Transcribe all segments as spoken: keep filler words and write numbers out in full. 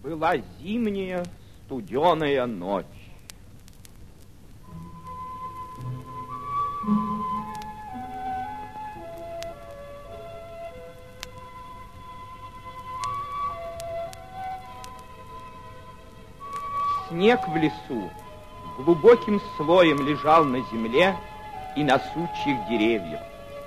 Была зимняя студеная ночь. Снег в лесу глубоким слоем лежал на земле и на сучьях деревьев.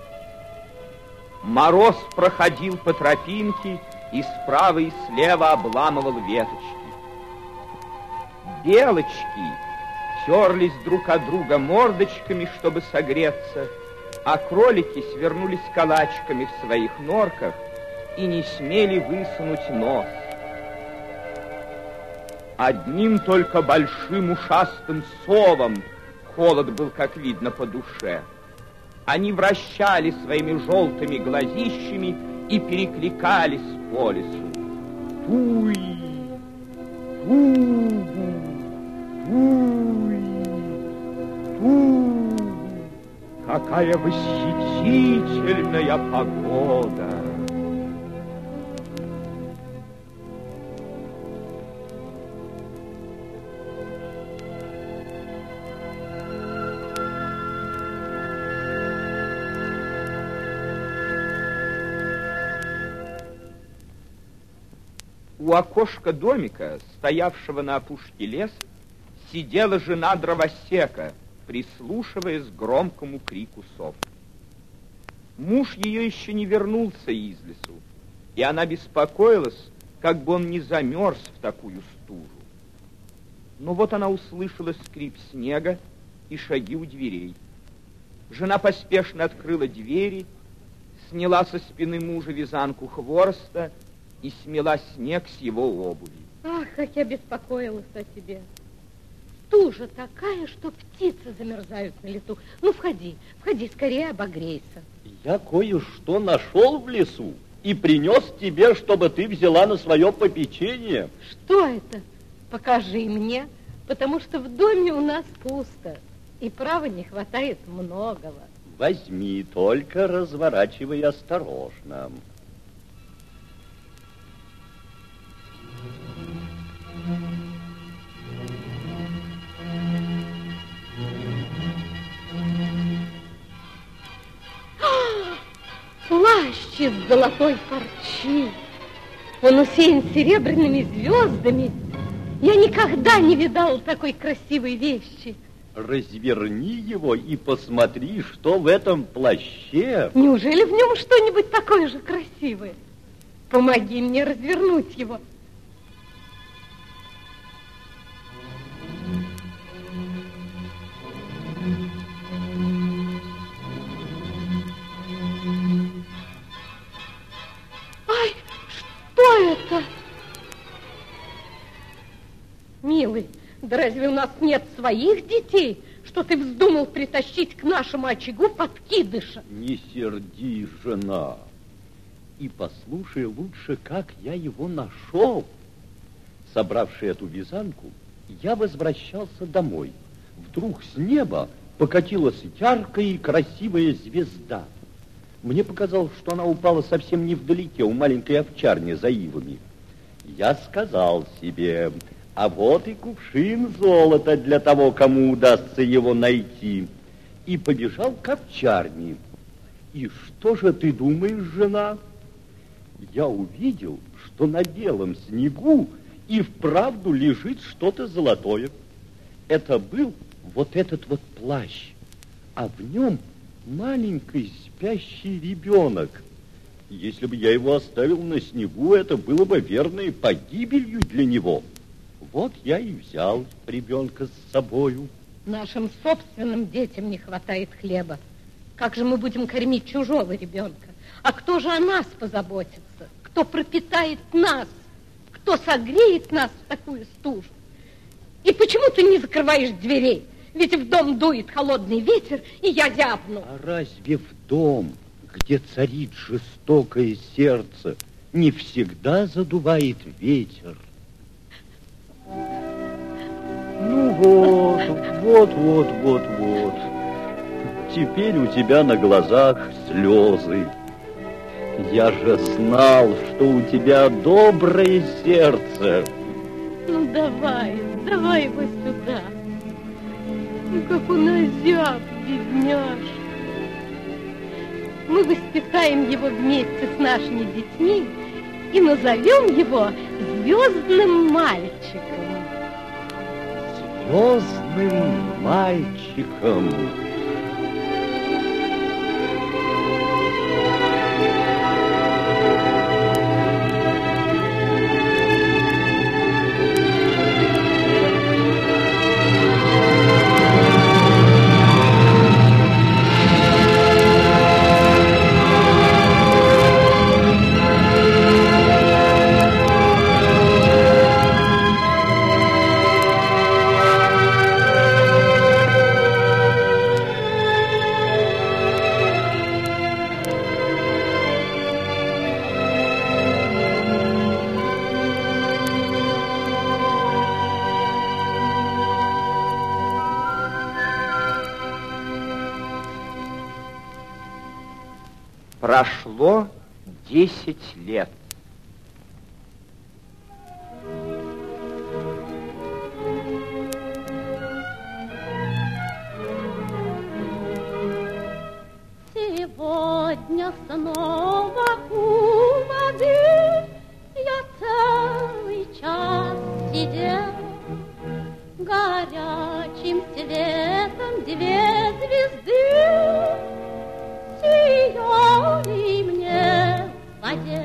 Мороз проходил по тропинке и справа и слева обламывал веточки. Белочки терлись друг от друга мордочками, чтобы согреться, а кролики свернулись калачиками в своих норках и не смели высунуть нос. Одним только большим ушастым совам холод был, как видно, по душе. Они вращали своими желтыми глазищами и перекликались по лесу. Туй, тугу, туй, тугу. Какая восхитительная погода! У окошка домика, стоявшего на опушке леса, сидела жена дровосека, прислушиваясь к громкому крику сов. Муж ее еще не вернулся из лесу, и она беспокоилась, как бы он не замерз в такую стужу. Но вот она услышала скрип снега и шаги у дверей. Жена поспешно открыла двери, сняла со спины мужа вязанку хвороста и смела снег с его обуви. Ах, как я беспокоилась о тебе. Стужа такая, что птицы замерзают на лету. Ну, входи, входи, скорее обогрейся. Я кое-что нашел в лесу и принес тебе, чтобы ты взяла на свое попечение. Что это? Покажи мне, потому что в доме у нас пусто, и право не хватает многого. Возьми, только разворачивай осторожно. Плащ из золотой парчи. Он усеян серебряными звездами. Я никогда не видала такой красивой вещи. Разверни его и посмотри, что в этом плаще. Неужели в нем что-нибудь такое же красивое? Помоги мне развернуть его. Ай, что это? Милый, да разве у нас нет своих детей, что ты вздумал притащить к нашему очагу подкидыша? Не сердись, жена, и послушай лучше, как я его нашел. Собравши эту вязанку, я возвращался домой. Вдруг с неба покатилась яркая и красивая звезда. Мне показалось, что она упала совсем невдалеке, у маленькой овчарни за ивами. Я сказал себе, а вот и кувшин золота для того, кому удастся его найти. И побежал к овчарне. И что же ты думаешь, жена? Я увидел, что на белом снегу и вправду лежит что-то золотое. Это был вот этот вот плащ, а в нем маленький спящий ребенок. Если бы я его оставил на снегу, это было бы верной погибелью для него. Вот я и взял ребенка с собою. Нашим собственным детям не хватает хлеба. Как же мы будем кормить чужого ребенка? А кто же о нас позаботится? Кто пропитает нас? Кто согреет нас в такую стужу? И почему ты не закрываешь дверей? Ведь в дом дует холодный ветер, и я зябну. А разве в дом, где царит жестокое сердце, не всегда задувает ветер? Ну вот, вот, вот, вот, вот. Теперь у тебя на глазах слезы. Я же знал, что у тебя доброе сердце. давай, давай его сюда. Ну, как он озяб, бедняжка. Мы воспитаем его вместе с нашими детьми и назовем его звездным мальчиком. Звездным мальчиком. Прошло десять лет. Сегодня снова у воды я целый час сидел. Горячим светом две звезды сияли мне в воде.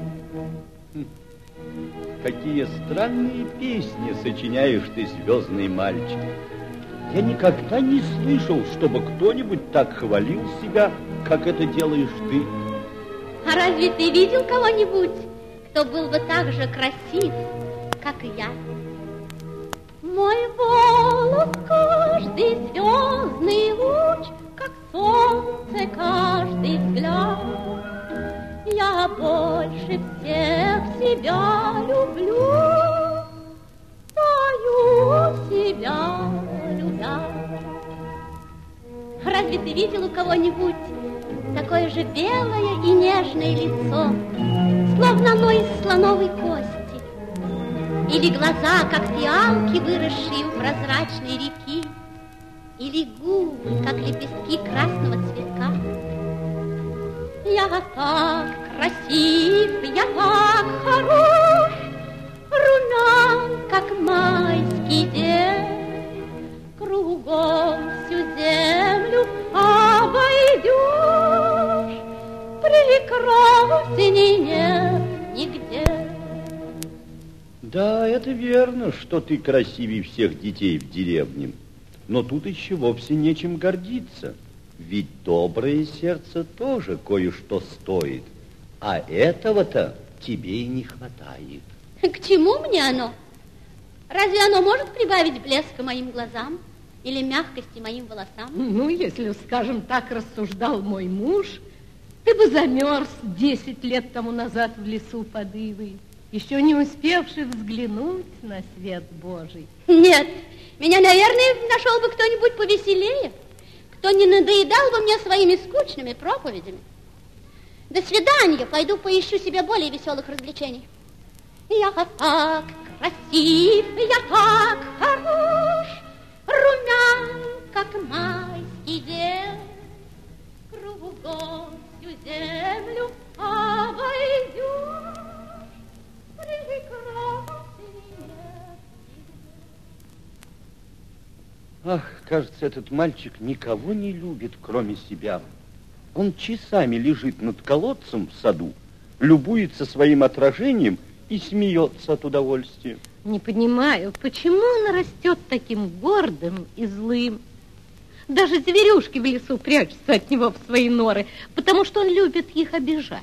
Какие странные песни сочиняешь ты, звездный мальчик. Я никогда не слышал, чтобы кто-нибудь так хвалил себя, как это делаешь ты. А разве ты видел кого-нибудь, кто был бы так же красив, как и я? Мой волос каждый звездный луч, как солнце каждый взгляд. Я больше всех себя люблю, пою себя любя. Разве ты видел у кого-нибудь такое же белое и нежное лицо, словно оно из слоновой кости? Или глаза, как фиалки, выросшие у прозрачной реки? Или губы, как лепестки красного цветка? Я так красив, я так хорош, румян, как майский день. Кругом всю землю обойдешь, прекрасней нет нигде. Да, это верно, что ты красивее всех детей в деревне. Но тут еще вовсе нечем гордиться. Ведь доброе сердце тоже кое-что стоит. А этого-то тебе и не хватает. К чему мне оно? Разве оно может прибавить блеска моим глазам или мягкости моим волосам? Ну, если, скажем так, рассуждал мой муж, ты бы замерз десять лет тому назад в лесу под ивой, еще не успевший взглянуть на свет Божий. Нет, меня, наверное, нашел бы кто-нибудь повеселее, кто не надоедал бы мне своими скучными проповедями. До свидания, пойду поищу себе более веселых развлечений. Я так красив, я так хорош, румян, как майский день. Кругом всю землю обойдешь, прекрасней нет. Ах, кажется, этот мальчик никого не любит, кроме себя. Он часами лежит над колодцем в саду, любуется своим отражением и смеется от удовольствия. Не понимаю, почему он растет таким гордым и злым. Даже зверюшки в лесу прячутся от него в свои норы, потому что он любит их обижать.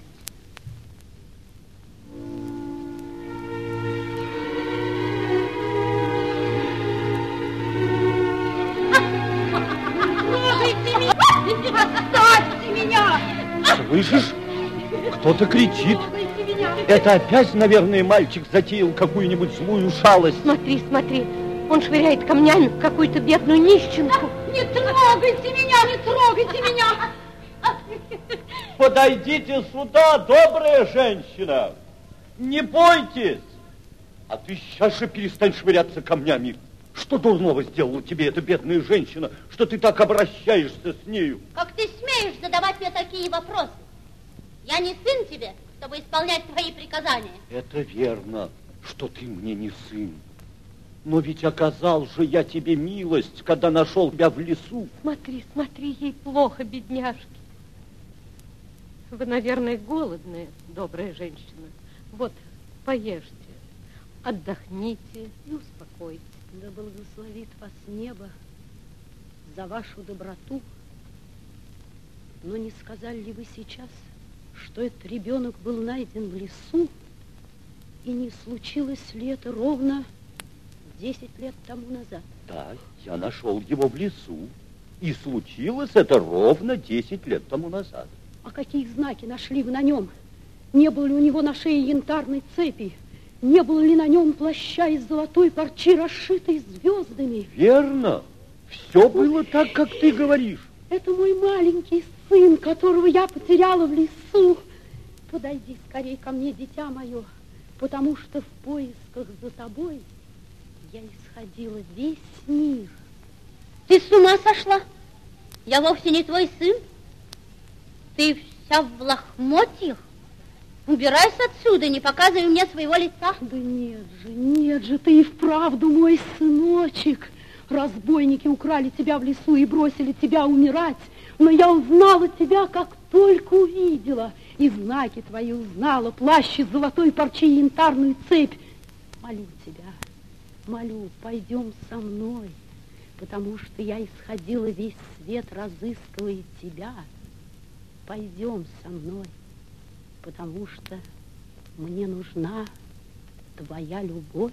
Оставьте меня! Слышишь? Кто-то кричит. Это опять, наверное, мальчик затеял какую-нибудь злую шалость. Смотри, смотри, он швыряет камнями в какую-то бедную нищенку. Не трогайте меня, не трогайте меня! Подойдите сюда, добрая женщина. Не бойтесь. А ты сейчас же перестань швыряться камнями. Что дурного сделала тебе эта бедная женщина, что ты так обращаешься с нею? Как ты смеешь задавать мне такие вопросы? Я не сын тебе, чтобы исполнять твои приказания. Это верно, что ты мне не сын. Но ведь оказал же я тебе милость, когда нашел тебя в лесу. Смотри, смотри, ей плохо, бедняжке. Вы, наверное, голодные, добрая женщина. Вот, поешьте, отдохните и успокойтесь. Да благословит вас небо за вашу доброту. Но не сказали ли вы сейчас, что этот ребенок был найден в лесу, и не случилось ли это ровно десять лет тому назад? Да, я нашел его в лесу, и случилось это ровно десять лет тому назад. А какие знаки нашли вы на нем? Не было ли у него на шее янтарной цепи? Не было ли на нем плаща из золотой парчи, расшитой звездами? Верно. Все было так, как ты говоришь. Это мой маленький сын, которого я потеряла в лесу. Подойди скорее ко мне, дитя мое, потому что в поисках за тобой я исходила весь мир. Ты с ума сошла? Я вовсе не твой сын. Ты вся в лохмотьях. Убирайся отсюда, не показывай мне своего лица. Да нет же, нет же, ты и вправду мой сыночек. Разбойники украли тебя в лесу и бросили тебя умирать. Но я узнала тебя, как только увидела. И знаки твои узнала, плащ из золотой парчи и янтарную цепь. Молю тебя, молю, пойдем со мной, потому что я исходила весь свет, разыскивая тебя. Пойдем со мной, потому что мне нужна твоя любовь.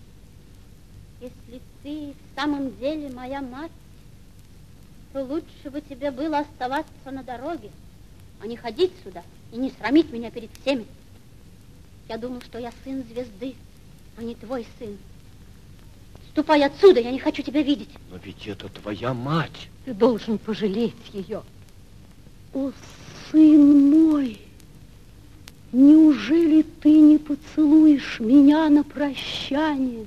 Если ты в самом деле моя мать, то лучше бы тебе было оставаться на дороге, а не ходить сюда и не срамить меня перед всеми. Я думал, что я сын звезды, а не твой сын. Ступай отсюда, я не хочу тебя видеть. Но ведь это твоя мать. Ты должен пожалеть ее. О, сын мой, неужели ты не поцелуешь меня на прощание?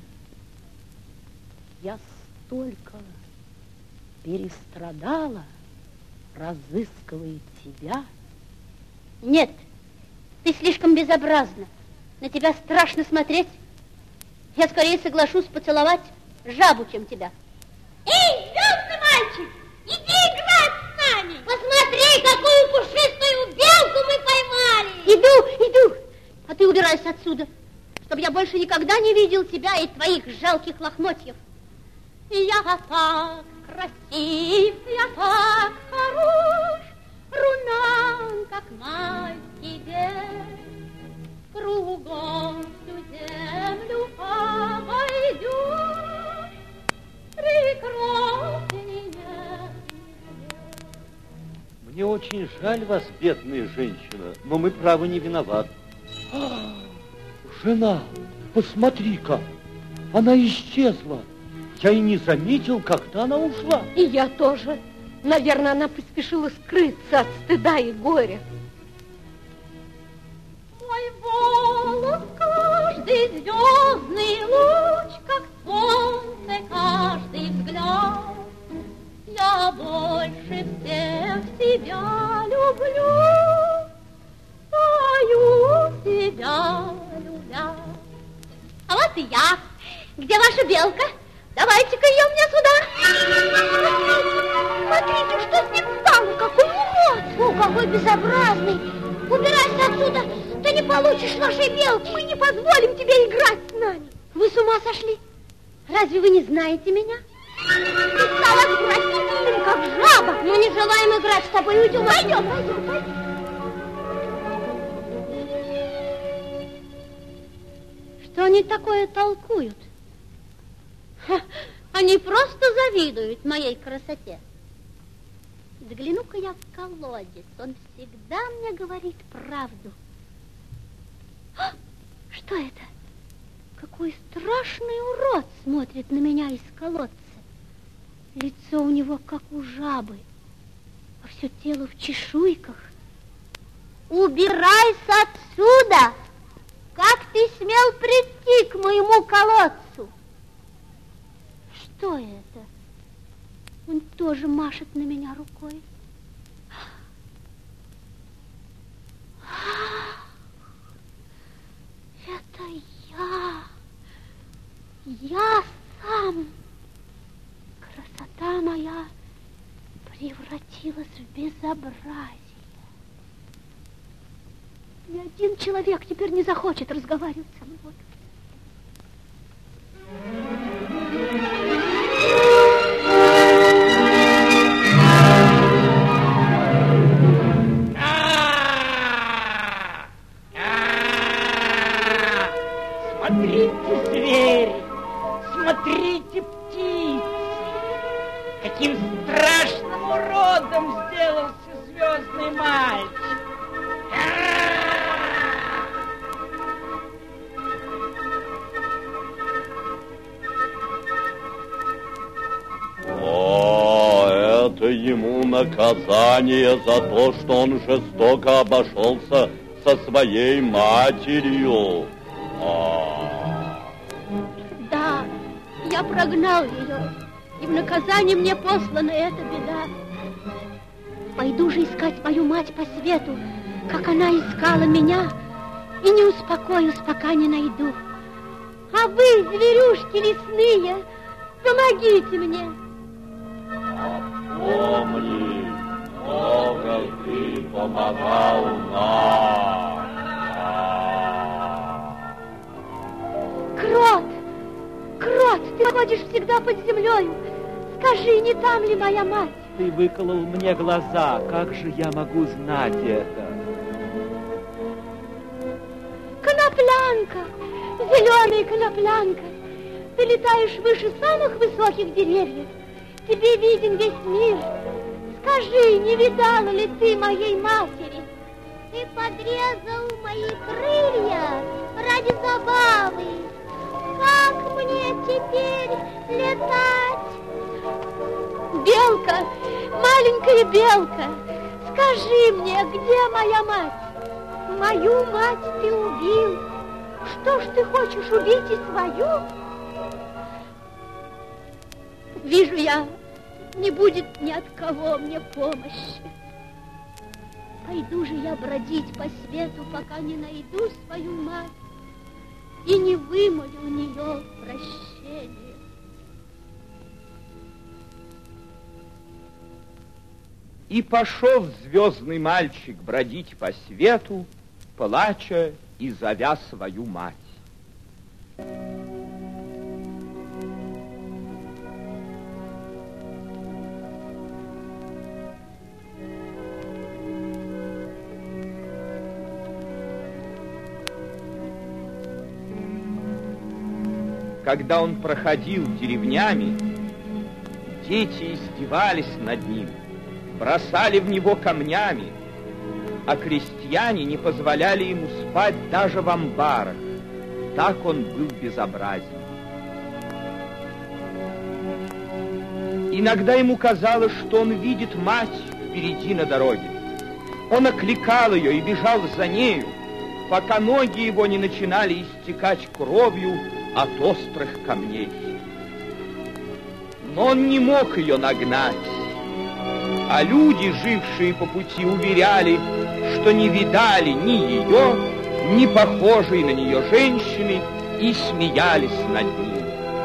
Я столько перестрадала, разыскивая тебя. Нет, ты слишком безобразна. На тебя страшно смотреть. Я скорее соглашусь поцеловать жабу, чем тебя. Эй, звездный мальчик, иди играть с нами. Посмотри, какую пушистую белку мы поймали. Иду, иду. А ты убирайся отсюда, чтобы я больше никогда не видел тебя и твоих жалких лохмотьев. Я так красив, я так хорош, румян, как майский день. Кругом всю землю обойдешь, прекрасней нет. Мне очень жаль вас, бедная женщина, но мы, право, не виноваты. А, жена, посмотри-ка, она исчезла. Я и не заметил, когда она ушла. И я тоже. Наверное, она поспешила скрыться от стыда и горя. Мой волос, каждый звездный луч, как солнце, каждый взгляд. Я больше всех тебя люблю, пою тебя любя. А вот и я. Где ваша белка? Давайте-ка ее мне сюда. Смотрите, что с ним стало, какой урод. О, какой безобразный. Убирайся отсюда, ты не получишь нашей белки. Мы не позволим тебе играть с нами. Вы с ума сошли? Разве вы не знаете меня? Ты стал отвратительным, как жаба. Мы не желаем играть с тобой. Уйдем, пойдем, пойдем, пойдем. Что они такое толкуют? Ха, они просто завидуют моей красоте. Загляну-ка я в колодец, он всегда мне говорит правду. А, что это? Какой страшный урод смотрит на меня из колодца. Лицо у него как у жабы, а все тело в чешуйках. Убирайся отсюда, как ты смел прийти к моему колодцу? Что это? Он тоже машет на меня рукой. Это я. Я сам. Красота моя превратилась в безобразие. Ни один человек теперь не захочет разговаривать со мной. Смотрите, звери, смотрите, птицы, каким страшным уродом сделался звездный мальчик. О, это ему наказание за то, что он жестоко обошелся со своей матерью. А. Да, я прогнал ее, и в наказание мне послана эта беда. Пойду же искать мою мать по свету, как она искала меня, и не успокоюсь, пока не найду. А вы, зверюшки лесные, помогите мне. Помни, много ты помогал нам. Крот, Крот, ты ходишь всегда под землей. Скажи, не там ли моя мать? Ты выколол мне глаза, как же я могу знать это? Коноплянка, зеленая коноплянка, ты летаешь выше самых высоких деревьев, тебе виден весь мир. Скажи, не видала ли ты моей матери? Ты подрезал мои крылья ради забавы. Как мне теперь летать? Белка, маленькая белка, скажи мне, где моя мать? Мою мать ты убил. Что ж ты хочешь убить и свою? Вижу я, не будет ни от кого мне помощи. Пойду же я бродить по свету, пока не найду свою мать и не вымолю у нее прощения. И пошел звездный мальчик бродить по свету, плача и зовя свою мать. Когда он проходил деревнями, дети издевались над ним, бросали в него камнями, а крестьяне не позволяли ему спать даже в амбарах. Так он был безобразен. Иногда ему казалось, что он видит мать впереди на дороге. Он окликал ее и бежал за нею, пока ноги его не начинали истекать кровью от острых камней. Но он не мог ее нагнать, а люди, жившие по пути, уверяли, что не видали ни ее, ни похожей на нее женщины, и смеялись над ним.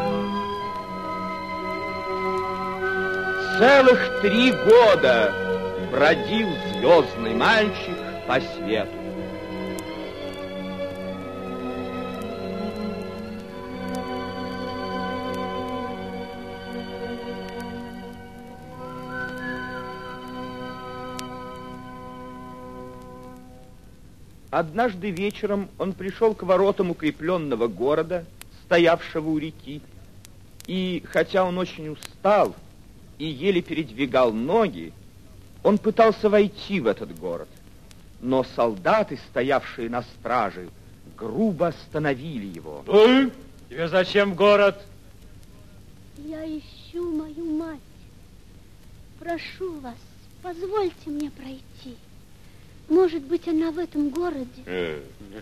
Целых три года бродил звездный мальчик по свету. Однажды вечером он пришел к воротам укрепленного города, стоявшего у реки, и, хотя он очень устал и еле передвигал ноги, он пытался войти в этот город. Но солдаты, стоявшие на страже, грубо остановили его. Эй, тебе зачем город? Я ищу мою мать. Прошу вас, позвольте мне пройти. Может быть, она в этом городе?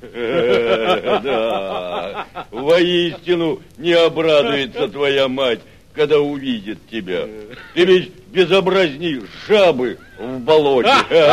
Да, воистину не обрадуется твоя мать, когда увидит тебя. Ты ведь безобразней жабы в болоте.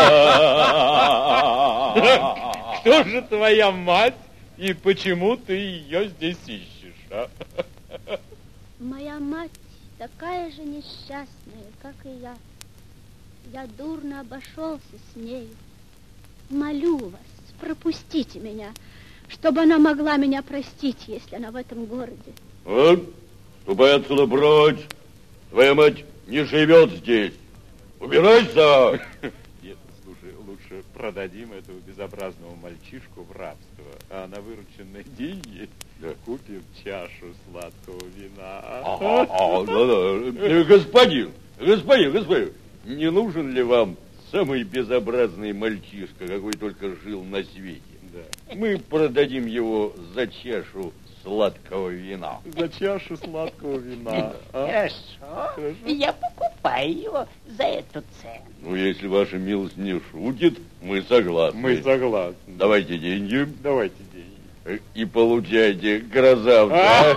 Кто же твоя мать и почему ты ее здесь ищешь, а? Моя мать такая же несчастная, как и я. Я дурно обошелся с нею. Молю вас, пропустите меня, чтобы она могла меня простить, если она в этом городе. Вот, ступай отсюда прочь. Твоя мать не живет здесь. Убирайся! Нет, слушай, лучше продадим этого безобразного мальчишку в рабство, а на вырученные деньги да. купим чашу сладкого вина. А, а, да, да. Господин, господин, господин, не нужен ли вам самый безобразный мальчишка, какой только жил на свете? Да. Мы продадим его за чашу сладкого вина. За чашу сладкого вина. А? Хорошо. Хорошо. Я покупаю его за эту цену. Ну, если ваша милость не шутит, мы согласны. Мы согласны. Давайте деньги. Давайте деньги. И получайте, красавца.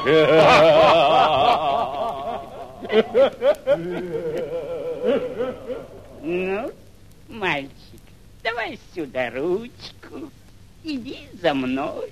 Ну, мальчик, давай сюда ручку. Иди за мной.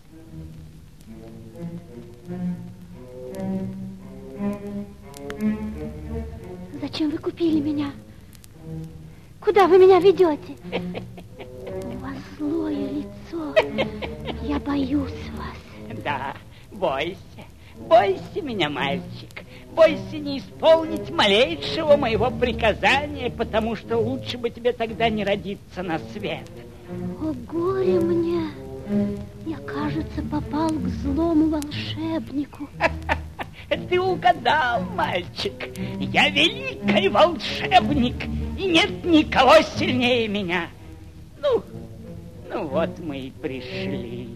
Зачем вы купили меня? Куда вы меня ведете? У вас злое лицо. Я боюсь вас. Да, бойся. Бойся меня, мальчик. Бойся не исполнить малейшего моего приказания, потому что лучше бы тебе тогда не родиться на свет. О, горе мне! Я, кажется, попал к злому волшебнику. Ты угадал, мальчик. Я великий волшебник, и нет никого сильнее меня. Ну, ну вот мы и пришли.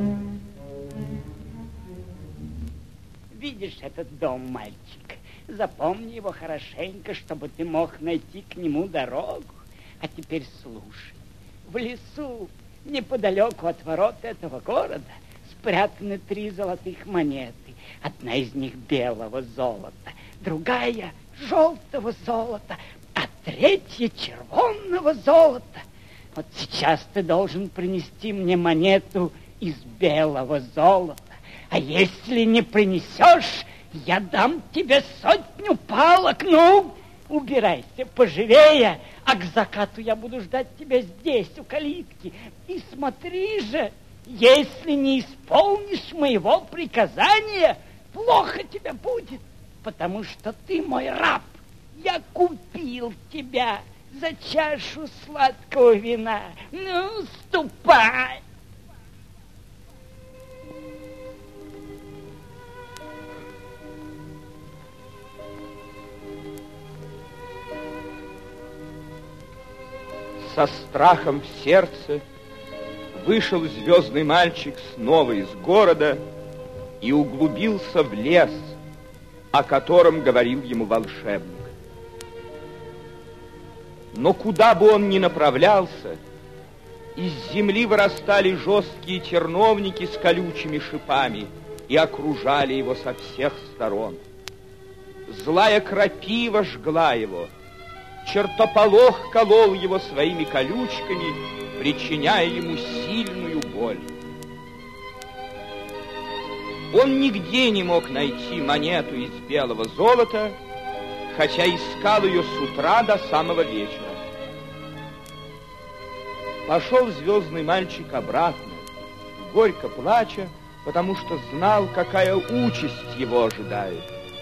Видишь этот дом, мальчик? Запомни его хорошенько, чтобы ты мог найти к нему дорогу. А теперь слушай. В лесу, неподалеку от ворот этого города, спрятаны три золотых монеты. Одна из них белого золота, другая желтого золота, а третья червонного золота. Вот сейчас ты должен принести мне монету из белого золота. А если не принесешь, я дам тебе сотню палок. Ну, убирайся поживее, а к закату я буду ждать тебя здесь, у калитки. И смотри же, если не исполнишь моего приказания, плохо тебе будет, потому что ты мой раб. Я купил тебя за чашу сладкого вина. Ну, ступай. Со страхом в сердце вышел звездный мальчик снова из города и углубился в лес, о котором говорил ему волшебник. Но куда бы он ни направлялся, из земли вырастали жесткие терновники с колючими шипами и окружали его со всех сторон. Злая крапива жгла его, чертополох колол его своими колючками, причиняя ему сильную боль. Он нигде не мог найти монету из белого золота, хотя искал ее с утра до самого вечера. Пошел звездный мальчик обратно, горько плача, потому что знал, какая участь его ожидает.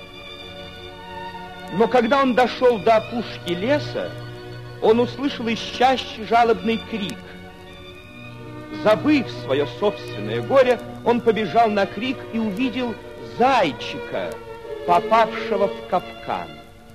Но когда он дошел до опушки леса, он услышал из чащи жалобный крик. Забыв свое собственное горе, он побежал на крик и увидел зайчика, попавшего в капкан.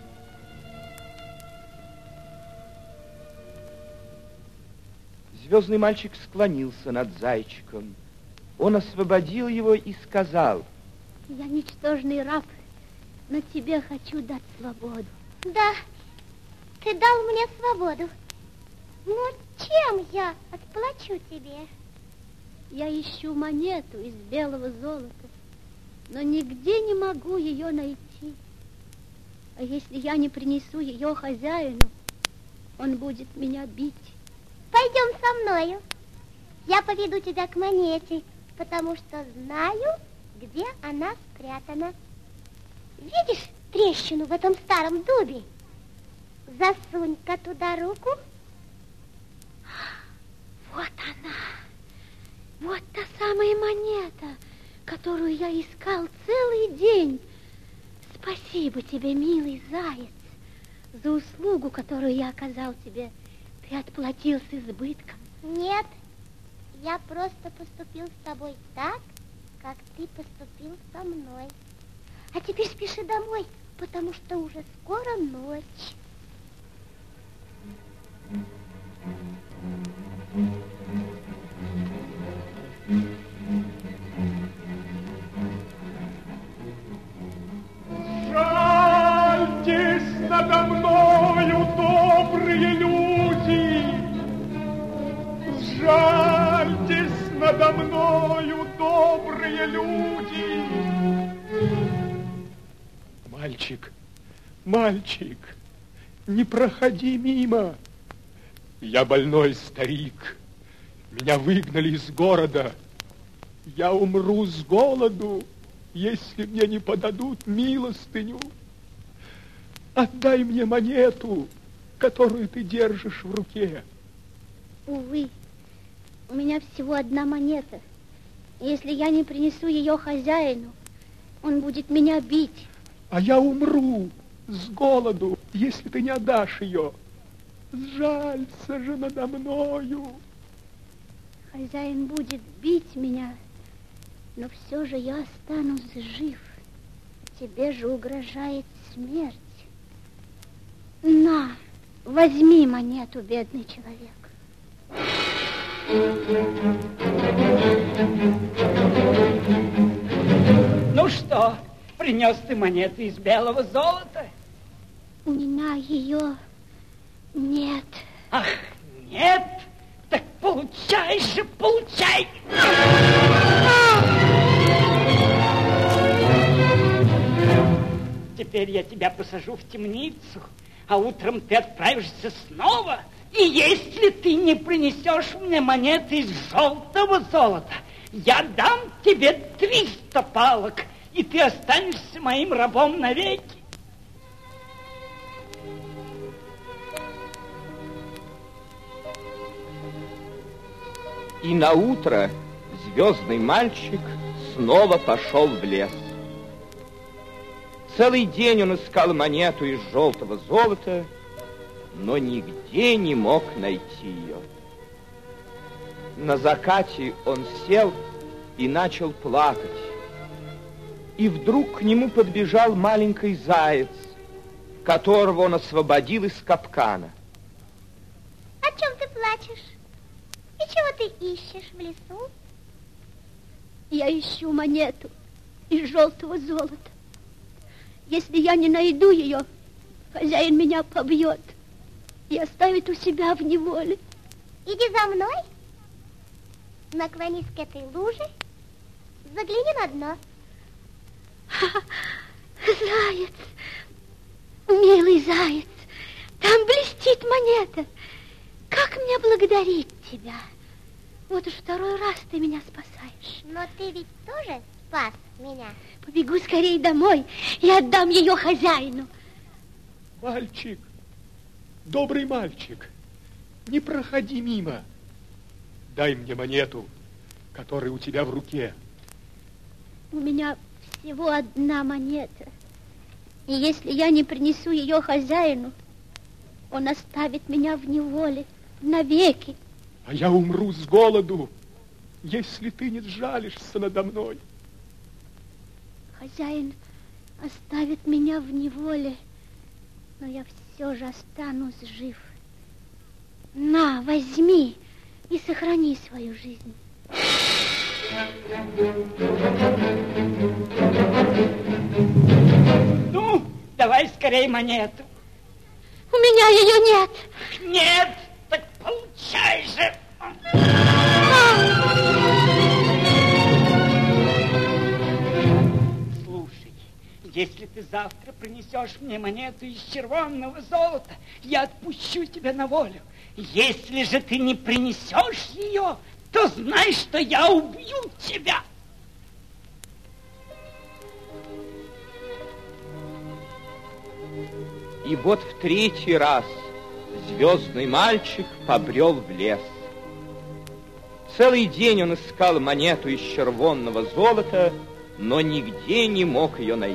Звездный мальчик склонился над зайчиком. Он освободил его и сказал: я ничтожный раб, но тебе хочу дать свободу. Да, ты дал мне свободу. Ну, Чем я отплачу тебе? Я ищу монету из белого золота, но нигде не могу ее найти. А если я не принесу ее хозяину, он будет меня бить. Пойдем со мною. Я поведу тебя к монете, потому что знаю, где она спрятана. Видишь трещину в этом старом дубе? Засунь-ка туда руку. Вот она. Вот та самая монета, которую я искал целый день. Спасибо тебе, милый заяц, за услугу, которую я оказал тебе. Ты отплатил с избытком. Нет, я просто поступил с тобой так, как ты поступил со мной. А теперь спеши домой, потому что уже скоро ночь. Жальтесь надо мною, добрые люди! Жальтесь надо мною, добрые люди! Мальчик, мальчик, не проходи мимо. Я больной старик. Меня выгнали из города. Я умру с голоду, если мне не подадут милостыню. Отдай мне монету, которую ты держишь в руке. Увы, у меня всего одна монета. Если я не принесу ее хозяину, он будет меня бить. А я умру с голоду, если ты не отдашь ее. Сжалься же надо мною. Хозяин будет бить меня, но все же я останусь жив. Тебе же угрожает смерть. На, возьми монету, бедный человек. Ну что, принес ты монету из белого золота? У меня ее нет. Ах, нет? Так получай же, получай! Теперь я тебя посажу в темницу, а утром ты отправишься снова. И если ты не принесешь мне монеты из желтого золота, я дам тебе триста палок, и ты останешься моим рабом навеки. И наутро звездный мальчик снова пошел в лес. Целый день он искал монету из желтого золота, но нигде не мог найти ее. На закате он сел и начал плакать. И вдруг к нему подбежал маленький заяц, которого он освободил из капкана. О чем ты плачешь? И чего ты ищешь в лесу? Я ищу монету из желтого золота. Если я не найду ее, хозяин меня побьет и оставит у себя в неволе. Иди за мной, наклонись к этой луже, загляни на дно. Заяц, милый заяц, там блестит монета. Как мне благодарить тебя? Вот уж второй раз ты меня спасаешь. Но ты ведь тоже спас меня. Побегу скорее домой и отдам ее хозяину. Мальчик, добрый мальчик, не проходи мимо. Дай мне монету, которая у тебя в руке. У меня всего одна монета. И если я не принесу ее хозяину, он оставит меня в неволе навеки. А я умру с голоду, если ты не сжалишься надо мной. Хозяин оставит меня в неволе, но я все же останусь жив. На, возьми и сохрани свою жизнь. Ну, давай скорее монету. У меня ее нет. Нет, так получай же! Слушай, если ты завтра принесешь мне монету из червонного золота, я отпущу тебя на волю. Если же ты не принесешь ее, то знай, что я убью тебя. И вот в третий раз звездный мальчик побрел в лес. Целый день он искал монету из червонного золота, но нигде не мог ее найти.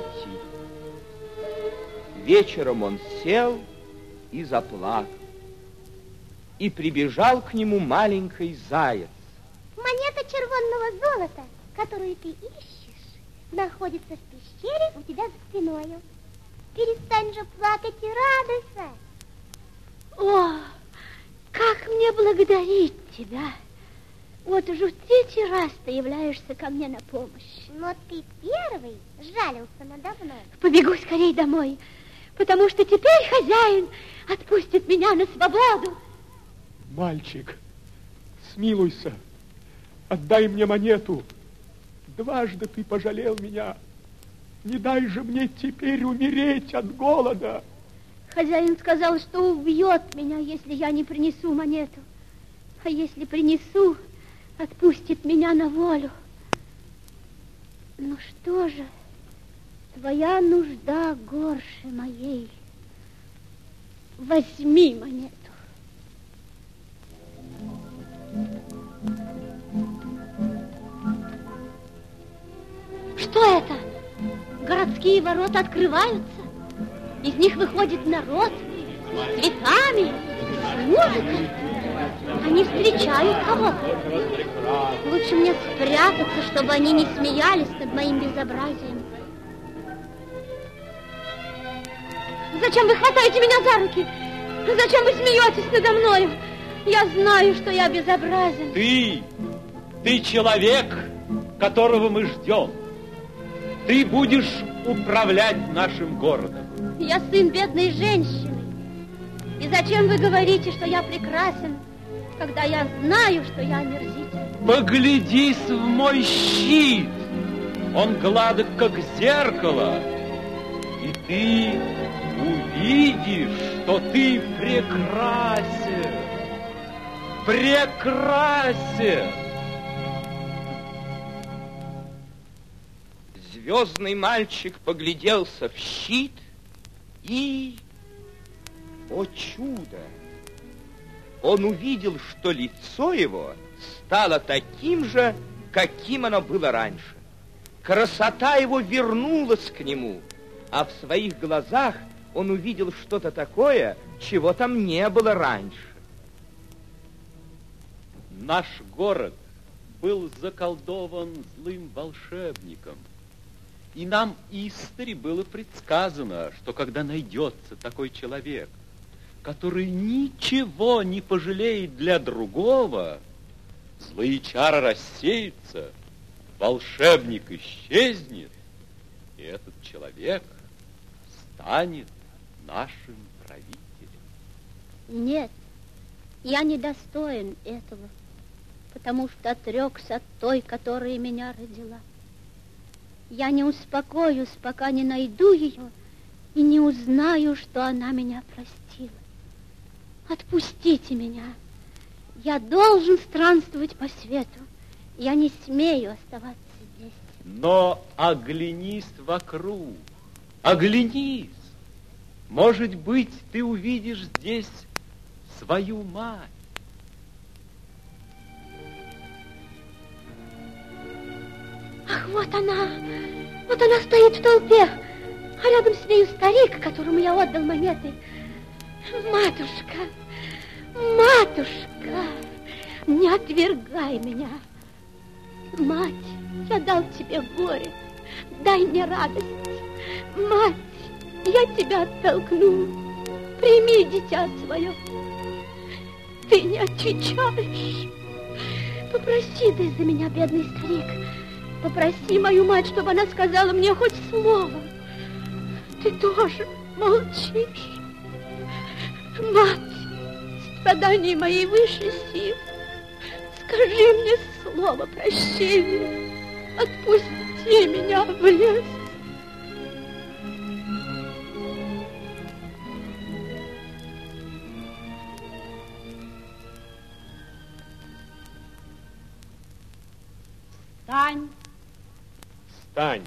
Вечером он сел и заплакал. И прибежал к нему маленький заяц. Монета червонного золота, которую ты ищешь, находится в пещере у тебя за спиною. Перестань же плакать и радуйся. О, как мне благодарить тебя. Вот уже в третий раз ты являешься ко мне на помощь. Но ты первый жалился надо мной. Побегу скорей домой, потому что теперь хозяин отпустит меня на свободу. Мальчик, смилуйся, отдай мне монету. Дважды ты пожалел меня. Не дай же мне теперь умереть от голода. Хозяин сказал, что убьет меня, если я не принесу монету. А если принесу, отпустит меня на волю. Ну что же, твоя нужда горше моей. Возьми монету. Что это? Городские ворота открываются. Из них выходит народ с цветами, с музыкой. Они встречают кого-то. Лучше мне спрятаться, чтобы они не смеялись над моим безобразием. Зачем вы хватаете меня за руки? Зачем вы смеетесь надо мною? Я знаю, что я безобразен. Ты, ты человек, которого мы ждем. Ты будешь управлять нашим городом. Я сын бедной женщины. И зачем вы говорите, что я прекрасен, когда я знаю, что я омерзителен? Поглядись в мой щит. Он гладок, как зеркало. И ты увидишь, что ты прекрасен. Прекрасен. Звездный мальчик погляделся в щит и, о чудо, он увидел, что лицо его стало таким же, каким оно было раньше. Красота его вернулась к нему, а в своих глазах он увидел что-то такое, чего там не было раньше. Наш город был заколдован злым волшебником. И нам истори было предсказано, что когда найдется такой человек, который ничего не пожалеет для другого, злые чары рассеются, волшебник исчезнет, и этот человек станет нашим правителем. Нет, я недостоин этого, потому что отрекся от той, которая меня родила. Я не успокоюсь, пока не найду ее и не узнаю, что она меня простила. Отпустите меня. Я должен странствовать по свету. Я не смею оставаться здесь. Но оглянись вокруг, оглянись. Может быть, ты увидишь здесь свою мать. Ах, вот она, вот она стоит в толпе, а рядом с нею старик, которому я отдал монеты. Матушка, матушка, не отвергай меня. Мать, я дал тебе горе, дай мне радость. Мать, я тебя оттолкну, прими дитя свое. Ты не отвечаешь. Попроси ты за меня, бедный старик. Попроси мою мать, чтобы она сказала мне хоть слово. Ты тоже молчишь. Мать, страданий моей высшей силы. Скажи мне слово прощения. Отпусти меня в лес. Встань. Встань.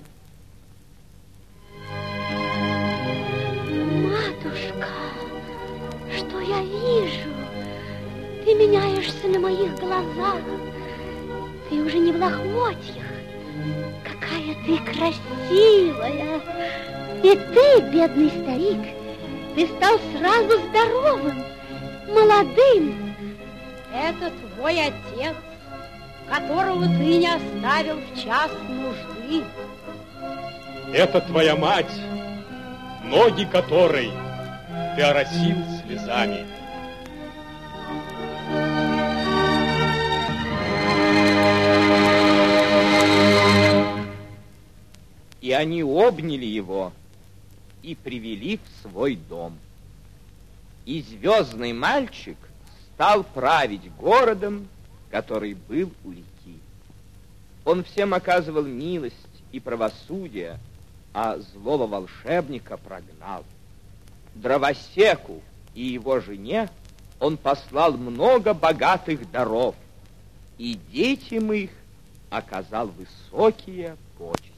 Матушка, что я вижу? Ты меняешься на моих глазах. Ты уже не в лохмотьях. Какая ты красивая. И ты, бедный старик, ты стал сразу здоровым, молодым. Это твой отец, которого ты не оставил в час нужды. Это твоя мать, ноги которой ты оросил слезами. И они обняли его и привели в свой дом. И звездный мальчик стал править городом, который был у реки. Он всем оказывал милость и правосудие, а злого волшебника прогнал. Дровосеку и его жене он послал много богатых даров, и детям их оказал высокие почести.